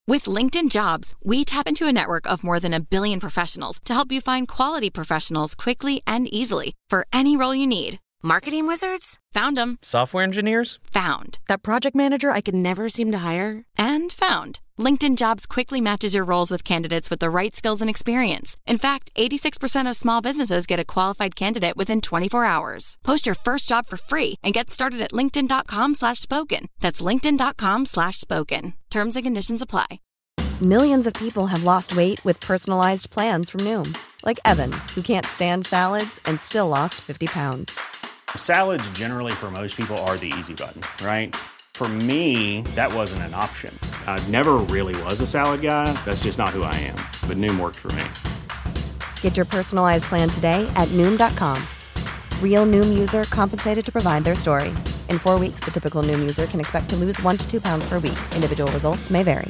With LinkedIn Jobs, we tap into a network of more than 1 billion professionals to help you find quality professionals quickly and easily for any role you need. Marketing wizards? Found them. Software engineers? Found. That project manager I could never seem to hire? And found. LinkedIn Jobs quickly matches your roles with candidates with the right skills and experience. In fact, 86% of small businesses get a qualified candidate within 24 hours. Post your first job for free and get started at linkedin.com/spoken. That's linkedin.com/spoken. Terms and conditions apply. Millions of people have lost weight with personalized plans from Noom. Like Evan, who can't stand salads and still lost 50 pounds. Salads generally for most people are the easy button, right? For me, that wasn't an option. I never really was a salad guy. That's just not who I am. But Noom worked for me. Get your personalized plan today at Noom.com. Real Noom user compensated to provide their story. In 4 weeks, the typical Noom user can expect to lose 1 to 2 pounds per week. Individual results may vary.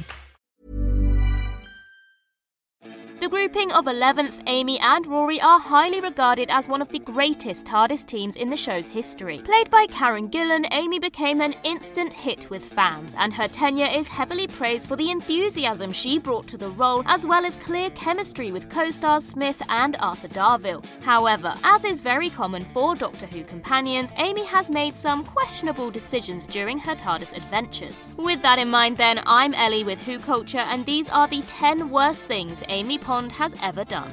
The grouping of 11th, Amy and Rory are highly regarded as one of the greatest TARDIS teams in the show's history. Played by Karen Gillan, Amy became an instant hit with fans, and her tenure is heavily praised for the enthusiasm she brought to the role, as well as clear chemistry with co-stars Smith and Arthur Darvill. However, as is very common for Doctor Who companions, Amy has made some questionable decisions during her TARDIS adventures. With that in mind then, I'm Ellie with Who Culture, and these are the 10 worst things Amy Pond has ever done.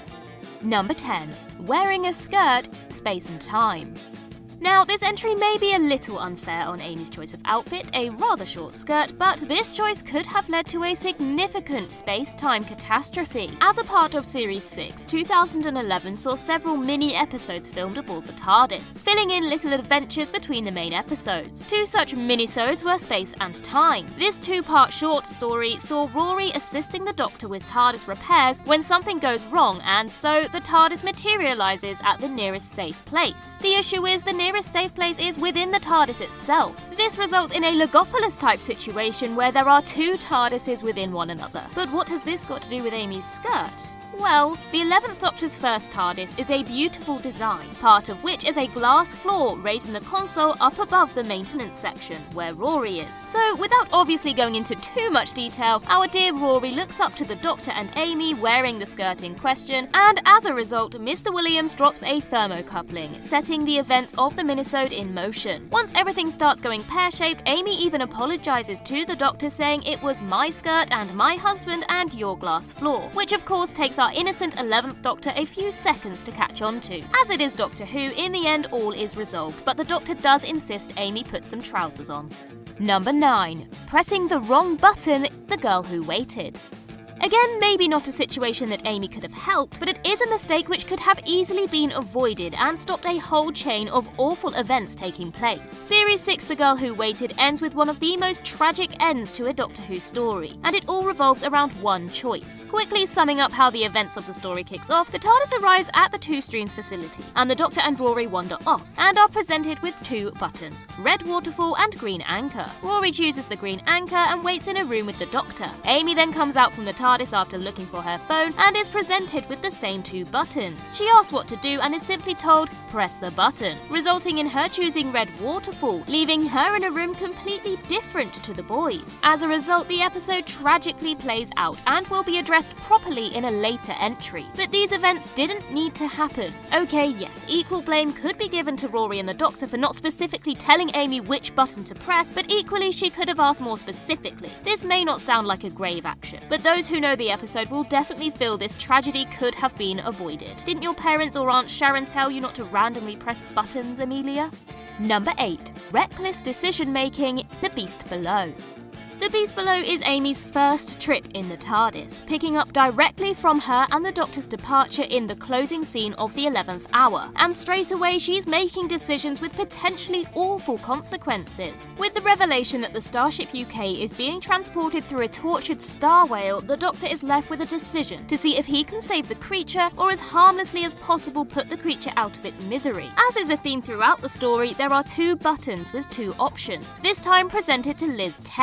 Number 10. Wearing a skirt, space and time. Now, this entry may be a little unfair on Amy's choice of outfit, a rather short skirt, but this choice could have led to a significant space-time catastrophe. As a part of Series 6, 2011 saw several mini-episodes filmed aboard the TARDIS, filling in little adventures between the main episodes. 2 such minisodes were Space and Time. This 2-part short story saw Rory assisting the Doctor with TARDIS repairs when something goes wrong, and so the TARDIS materialises at the nearest safe place. The issue is the nearest safe place is within the TARDIS itself. This results in a Logopolis-type situation where there are 2 TARDISes within one another. But what has this got to do with Amy's skirt? Well, the 11th Doctor's first TARDIS is a beautiful design, part of which is a glass floor raising the console up above the maintenance section, where Rory is. So, without obviously going into too much detail, our dear Rory looks up to the Doctor and Amy wearing the skirt in question, and as a result, Mr. Williams drops a thermocoupling, setting the events of the minisode in motion. Once everything starts going pear-shaped, Amy even apologises to the Doctor, saying it was my skirt and my husband and your glass floor, which of course takes our innocent 11th Doctor a few seconds to catch on to. As it is Doctor Who, in the end all is resolved, but the Doctor does insist Amy put some trousers on. Number 9. Pressing the wrong button, the girl who waited. Again, maybe not a situation that Amy could have helped, but it is a mistake which could have easily been avoided and stopped a whole chain of awful events taking place. Series 6 The Girl Who Waited ends with one of the most tragic ends to a Doctor Who story, and it all revolves around one choice. Quickly summing up how the events of the story kicks off, the TARDIS arrives at the Two Streams facility, and the Doctor and Rory wander off, and are presented with 2 buttons, Red Waterfall and Green Anchor. Rory chooses the Green Anchor and waits in a room with the Doctor. Amy then comes out from the TARDIS after looking for her phone and is presented with the same 2 buttons. She asks what to do and is simply told, press the button, resulting in her choosing Red Waterfall, leaving her in a room completely different to the boys. As a result, the episode tragically plays out and will be addressed properly in a later entry. But these events didn't need to happen. Okay, yes, equal blame could be given to Rory and the Doctor for not specifically telling Amy which button to press, but equally she could have asked more specifically. This may not sound like a grave action, but those who know the episode will definitely feel this tragedy could have been avoided. Didn't your parents or Aunt Sharon tell you not to randomly press buttons, Amelia? Number 8. Reckless decision-making, The Beast Below. The Beast Below is Amy's first trip in the TARDIS, picking up directly from her and the Doctor's departure in the closing scene of the 11th hour, and straight away she's making decisions with potentially awful consequences. With the revelation that the Starship UK is being transported through a tortured star whale, the Doctor is left with a decision to see if he can save the creature or as harmlessly as possible put the creature out of its misery. As is a theme throughout the story, there are 2 buttons with 2 options, this time presented to Liz 10. She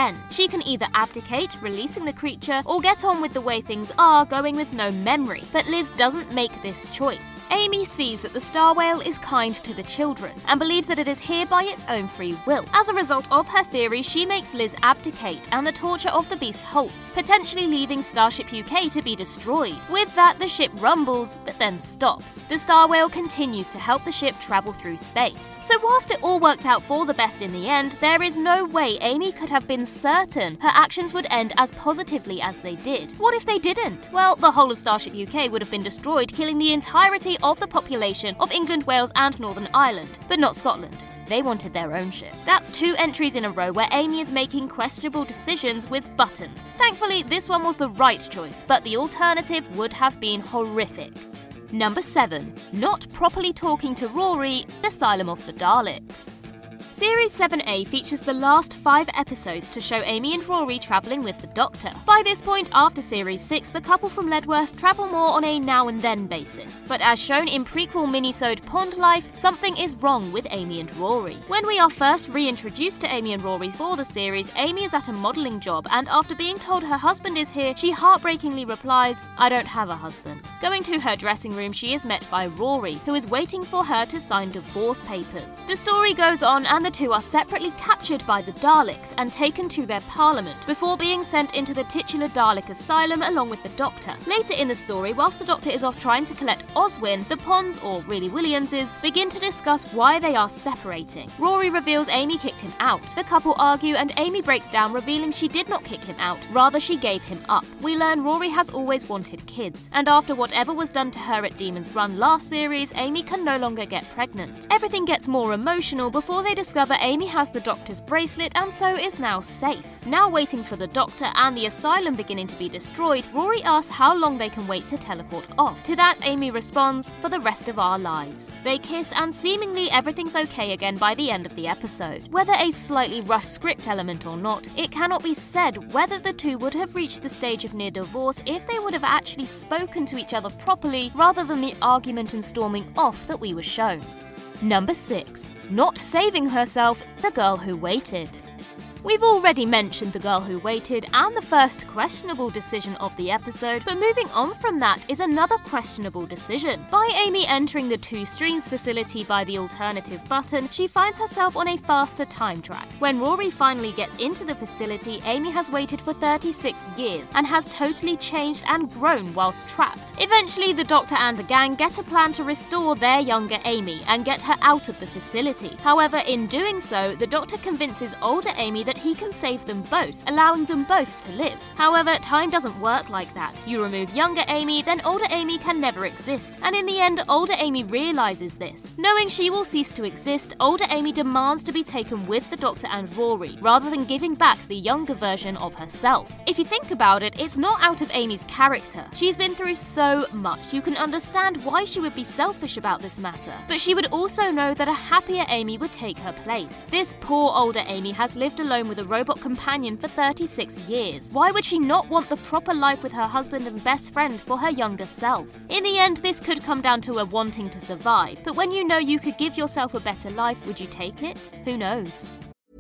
can either abdicate, releasing the creature, or get on with the way things are, going with no memory. But Liz doesn't make this choice. Amy sees that the star whale is kind to the children, and believes that it is here by its own free will. As a result of her theory, she makes Liz abdicate, and the torture of the beast halts, potentially leaving Starship UK to be destroyed. With that, the ship rumbles, but then stops. The star whale continues to help the ship travel through space. So whilst it all worked out for the best in the end, there is no way Amy could have been certain her actions would end as positively as they did. What if they didn't? Well, the whole of Starship UK would have been destroyed, killing the entirety of the population of England, Wales and Northern Ireland, but not Scotland. They wanted their own ship. That's 2 entries in a row where Amy is making questionable decisions with buttons. Thankfully, this one was the right choice, but the alternative would have been horrific. Number 7. Not properly talking to Rory, Asylum of the Daleks. Series 7A features the last 5 episodes to show Amy and Rory travelling with the Doctor. By this point, after Series 6, the couple from Ledworth travel more on a now-and-then basis. But as shown in prequel minisode Pond Life, something is wrong with Amy and Rory. When we are first reintroduced to Amy and Rory for the series, Amy is at a modelling job, and after being told her husband is here, she heartbreakingly replies, "I don't have a husband." Going to her dressing room, she is met by Rory, who is waiting for her to sign divorce papers. The story goes on, and the two are separately captured by the Daleks and taken to their parliament, before being sent into the titular Dalek asylum along with the Doctor. Later in the story, whilst the Doctor is off trying to collect Oswin, the Ponds, or really Williamses, begin to discuss why they are separating. Rory reveals Amy kicked him out. The couple argue and Amy breaks down, revealing she did not kick him out, rather she gave him up. We learn Rory has always wanted kids, and after whatever was done to her at Demon's Run last series, Amy can no longer get pregnant. Everything gets more emotional before they discover Amy has the Doctor's bracelet and so is now safe. Now waiting for the Doctor and the asylum beginning to be destroyed, Rory asks how long they can wait to teleport off. To that, Amy responds, "For the rest of our lives." They kiss and seemingly everything's okay again by the end of the episode. Whether a slightly rushed script element or not, it cannot be said whether the two would have reached the stage of near divorce if they would have actually spoken to each other properly rather than the argument and storming off that we were shown. Number 6. Not saving herself, The Girl Who Waited. We've already mentioned The Girl Who Waited and the first questionable decision of the episode, but moving on from that is another questionable decision. By Amy entering the Two Streams facility by the alternative button, she finds herself on a faster time track. When Rory finally gets into the facility, Amy has waited for 36 years and has totally changed and grown whilst trapped. Eventually, the Doctor and the gang get a plan to restore their younger Amy and get her out of the facility. However, in doing so, the Doctor convinces older Amy that he can save them both, allowing them both to live. However, time doesn't work like that. You remove younger Amy, then older Amy can never exist, and in the end, older Amy realises this. Knowing she will cease to exist, older Amy demands to be taken with the Doctor and Rory, rather than giving back the younger version of herself. If you think about it, it's not out of Amy's character. She's been through so much, you can understand why she would be selfish about this matter. But she would also know that a happier Amy would take her place. This poor older Amy has lived alone with a robot companion for 36 years. Why would she not want the proper life with her husband and best friend for her younger self? In the end, this could come down to a wanting to survive, but when you know you could give yourself a better life, would you take it? Who knows?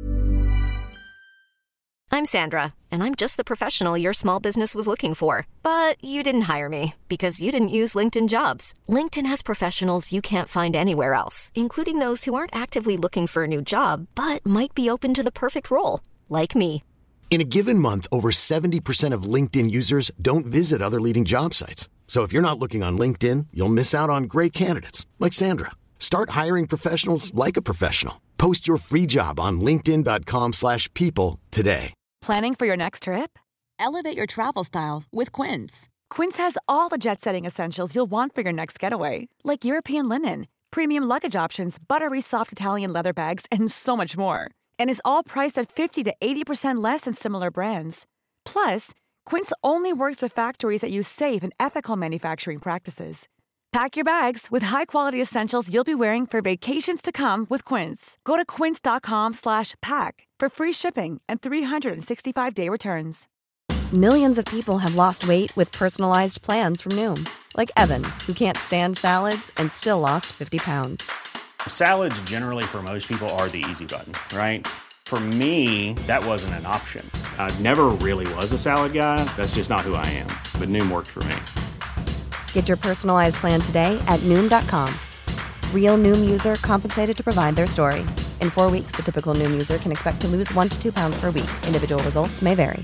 I'm Sandra, and I'm just the professional your small business was looking for. But you didn't hire me because you didn't use LinkedIn Jobs. LinkedIn has professionals you can't find anywhere else, including those who aren't actively looking for a new job, but might be open to the perfect role, like me. In a given month, over 70% of LinkedIn users don't visit other leading job sites. So if you're not looking on LinkedIn, you'll miss out on great candidates like Sandra. Start hiring professionals like a professional. Post your free job on linkedin.com/people today. Planning for your next trip? Elevate your travel style with Quince. Quince has all the jet-setting essentials you'll want for your next getaway, like European linen, premium luggage options, buttery soft Italian leather bags, and so much more. And is all priced at 50 to 80% less than similar brands. Plus, Quince only works with factories that use safe and ethical manufacturing practices. Pack your bags with high-quality essentials you'll be wearing for vacations to come with Quince. Go to quince.com/pack for free shipping and 365-day returns. Millions of people have lost weight with personalized plans from Noom. Like Evan, who can't stand salads and still lost 50 pounds. Salads generally for most people are the easy button, right? For me, that wasn't an option. I never really was a salad guy. That's just not who I am. But Noom worked for me. Get your personalized plan today at Noom.com. Real Noom user compensated to provide their story. In 4 weeks, the typical Noom user can expect to lose 1 to 2 pounds per week. Individual results may vary.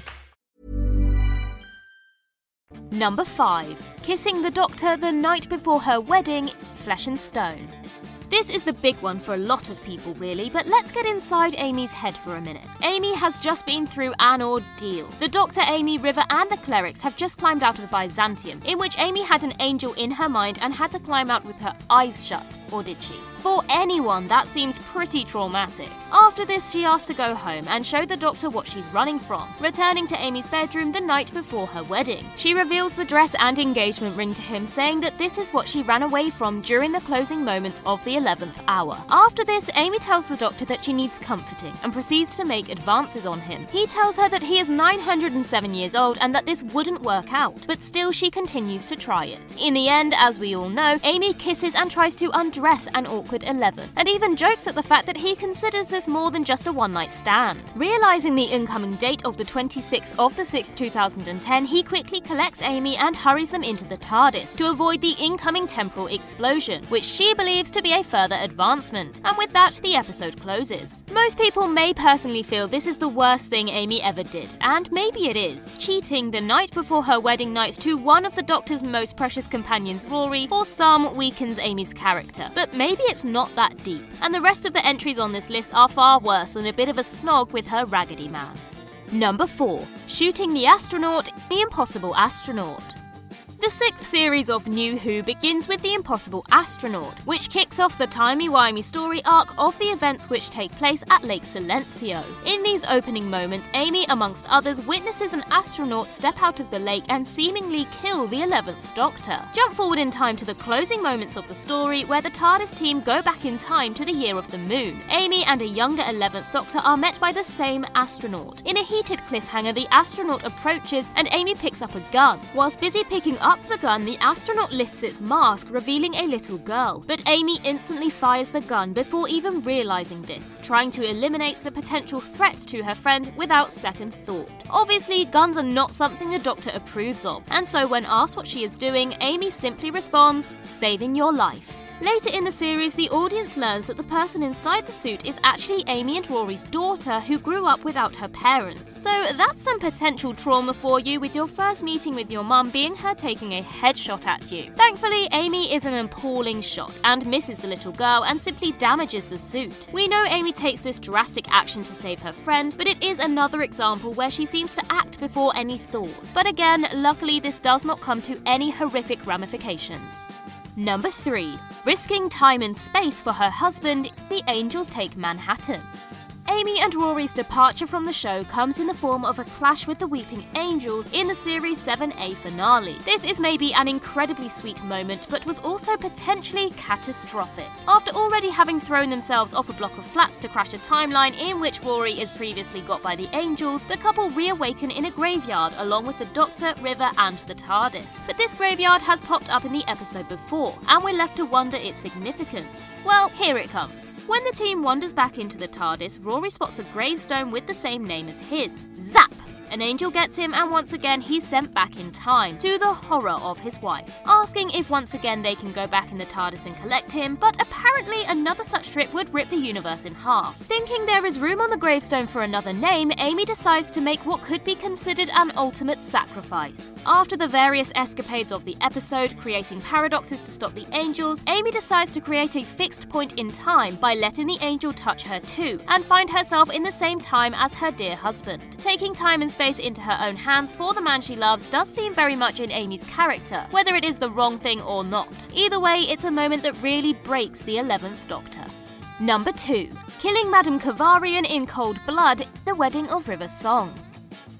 Number 5. Kissing the Doctor the night before her wedding, Flesh and Stone. This is the big one for a lot of people, really, but let's get inside Amy's head for a minute. Amy has just been through an ordeal. The Doctor, Amy, River, and the clerics have just climbed out of Byzantium, in which Amy had an angel in her mind and had to climb out with her eyes shut. Or did she? For anyone, that seems pretty traumatic. After this, she asks to go home and show the Doctor what she's running from, returning to Amy's bedroom the night before her wedding. She reveals the dress and engagement ring to him, saying that this is what she ran away from during the closing moments of the 11th hour. After this, Amy tells the Doctor that she needs comforting and proceeds to make advances on him. He tells her that he is 907 years old and that this wouldn't work out, but still she continues to try it. In the end, as we all know, Amy kisses and tries to undress an awkward 11, and even jokes at the fact that he considers this more than just a one-night stand. Realizing the incoming date of the 26th of the 6th, 2010, he quickly collects Amy and hurries them into the TARDIS to avoid the incoming temporal explosion, which she believes to be a further advancement. And with that, the episode closes. Most people may personally feel this is the worst thing Amy ever did, and maybe it is. Cheating the night before her wedding night to one of the Doctor's most precious companions, Rory, for some weakens Amy's character. But maybe it's not that deep, and the rest of the entries on this list are far worse than a bit of a snog with her Raggedy Man. Number 4. Shooting the astronaut, the impossible astronaut. The 6th series of New Who begins with The Impossible Astronaut, which kicks off the timey-wimey story arc of the events which take place at Lake Silencio. In these opening moments, Amy, amongst others, witnesses an astronaut step out of the lake and seemingly kill the 11th Doctor. Jump forward in time to the closing moments of the story, where the TARDIS team go back in time to the year of the moon. Amy and a younger 11th Doctor are met by the same astronaut. In a heated cliffhanger, the astronaut approaches and Amy picks up a gun. Whilst busy picking up the gun, the astronaut lifts its mask, revealing a little girl. But Amy instantly fires the gun before even realizing this, trying to eliminate the potential threat to her friend without second thought. Obviously, guns are not something the Doctor approves of, and so when asked what she is doing, Amy simply responds, "Saving your life." Later in the series, the audience learns that the person inside the suit is actually Amy and Rory's daughter, who grew up without her parents. So that's some potential trauma for you, with your first meeting with your mum being her taking a headshot at you. Thankfully, Amy is an appalling shot and misses the little girl and simply damages the suit. We know Amy takes this drastic action to save her friend, but it is another example where she seems to act before any thought. But again, luckily this does not come to any horrific ramifications. Number 3. Risking time and space for her husband, the Angels Take Manhattan. Amy and Rory's departure from the show comes in the form of a clash with the Weeping Angels in the Series 7A finale. This is maybe an incredibly sweet moment, but was also potentially catastrophic. After already having thrown themselves off a block of flats to crash a timeline in which Rory is previously got by the Angels, the couple reawaken in a graveyard along with the Doctor, River, and the TARDIS. But this graveyard has popped up in the episode before, and we're left to wonder its significance. Well, here it comes. When the team wanders back into the TARDIS, Rory spots a gravestone with the same name as his. Zap! An angel gets him, and once again he's sent back in time, to the horror of his wife, asking if once again they can go back in the TARDIS and collect him, but apparently another such trip would rip the universe in half. Thinking there is room on the gravestone for another name, Amy decides to make what could be considered an ultimate sacrifice. After the various escapades of the episode, creating paradoxes to stop the angels, Amy decides to create a fixed point in time by letting the angel touch her too, and find herself in the same time as her dear husband. Taking time and space into her own hands for the man she loves does seem very much in Amy's character, whether it is the wrong thing or not. Either way, it's a moment that really breaks the 11th Doctor. Number 2. Killing Madame Kavarian in cold blood, the wedding of River Song.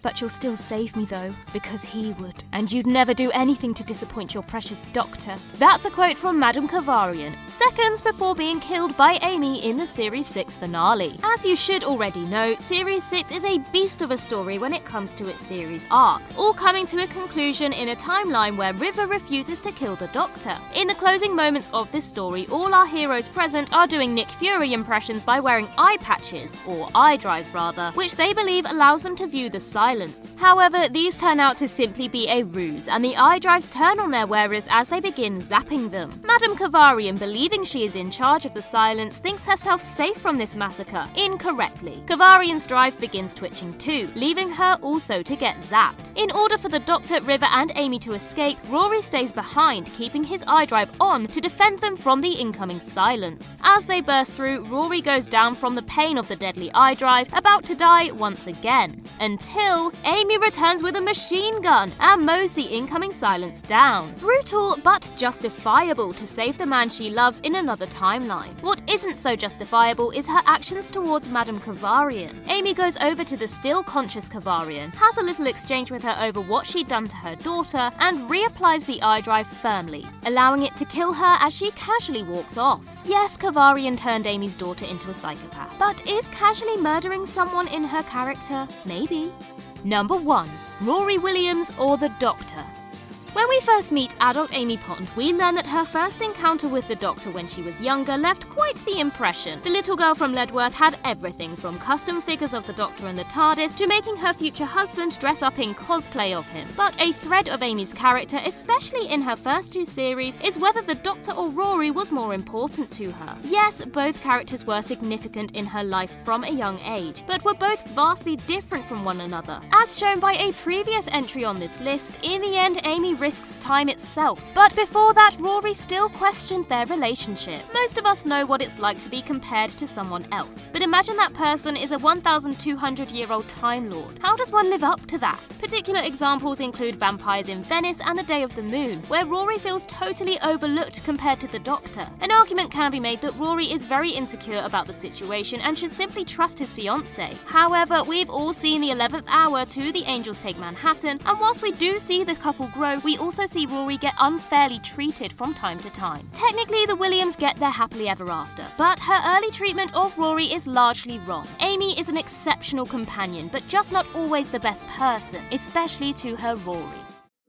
But you'll still save me though, because he would. And you'd never do anything to disappoint your precious doctor. That's a quote from Madame Kavarian, seconds before being killed by Amy in the Series 6 finale. As you should already know, Series 6 is a beast of a story when it comes to its series arc, all coming to a conclusion in a timeline where River refuses to kill the Doctor. In the closing moments of this story, all our heroes present are doing Nick Fury impressions by wearing eye patches, or eye drives rather, which they believe allows them to view the silence. However, these turn out to simply be a ruse, and the eye drives turn on their wearers as they begin zapping them. Madame Kavarian, believing she is in charge of the silence, thinks herself safe from this massacre, incorrectly. Kavarian's drive begins twitching too, leaving her also to get zapped. In order for the Doctor, River and Amy to escape, Rory stays behind, keeping his eye drive on to defend them from the incoming silence. As they burst through, Rory goes down from the pain of the deadly eye drive, about to die once again, until Amy returns with a machine gun and mows the incoming silence down. Brutal, but justifiable to save the man she loves in another timeline. What isn't so justifiable is her actions towards Madame Kavarian. Amy goes over to the still conscious Kavarian, has a little exchange with her over what she'd done to her daughter, and reapplies the eye drive firmly, allowing it to kill her as she casually walks off. Yes, Kavarian turned Amy's daughter into a psychopath, but is casually murdering someone in her character? Maybe. Number 1. Rory Williams or the Doctor. When we first meet adult Amy Pond, we learn that her first encounter with the Doctor when she was younger left quite the impression. The little girl from Ledworth had everything from custom figures of the Doctor and the TARDIS to making her future husband dress up in cosplay of him. But a thread of Amy's character, especially in her first 2 series, is whether the Doctor or Rory was more important to her. Yes, both characters were significant in her life from a young age, but were both vastly different from one another. As shown by a previous entry on this list, in the end Amy risks time itself. But before that, Rory still questioned their relationship. Most of us know what it's like to be compared to someone else. But imagine that person is a 1,200-year-old Time Lord. How does one live up to that? Particular examples include Vampires in Venice and The Day of the Moon, where Rory feels totally overlooked compared to the Doctor. An argument can be made that Rory is very insecure about the situation and should simply trust his fiancée. However, we've all seen The 11th Hour to The Angels Take Manhattan, and whilst we do see the couple grow, we also see Rory get unfairly treated from time to time. Technically, the Williams get their happily ever after, but her early treatment of Rory is largely wrong. Amy is an exceptional companion, but just not always the best person, especially to her Rory.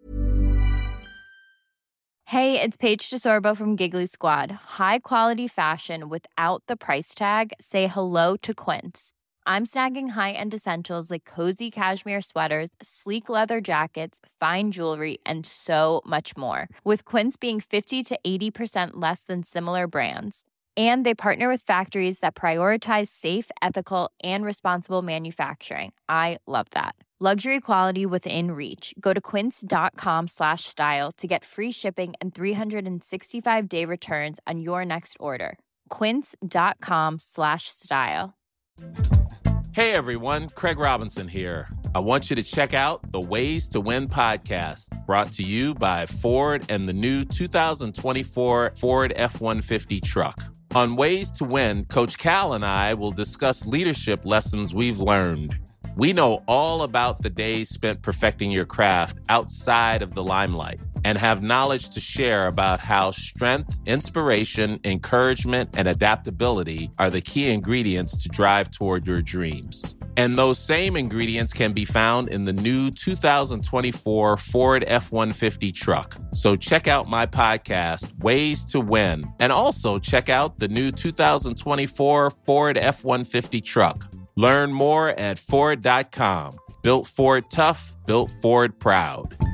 Hey, it's Paige DeSorbo from Giggly Squad. High quality fashion without the price tag. Say hello to Quince. I'm snagging high-end essentials like cozy cashmere sweaters, sleek leather jackets, fine jewelry, and so much more. With Quince being 50 to 80% less than similar brands. And they partner with factories that prioritize safe, ethical, and responsible manufacturing. I love that. Luxury quality within reach. Go to quince.com/style to get free shipping and 365-day returns on your next order. Quince.com/style. Hey everyone, Craig Robinson here. I want you to check out the Ways to Win podcast, brought to you by Ford and the new 2024 Ford F-150 truck. On Ways to Win, Coach Cal and I will discuss leadership lessons we've learned. We know all about the days spent perfecting your craft outside of the limelight and have knowledge to share about how strength, inspiration, encouragement, and adaptability are the key ingredients to drive toward your dreams. And those same ingredients can be found in the new 2024 Ford F-150 truck. So check out my podcast, Ways to Win, and also check out the new 2024 Ford F-150 truck. Learn more at Ford.com. Built Ford tough, built Ford proud.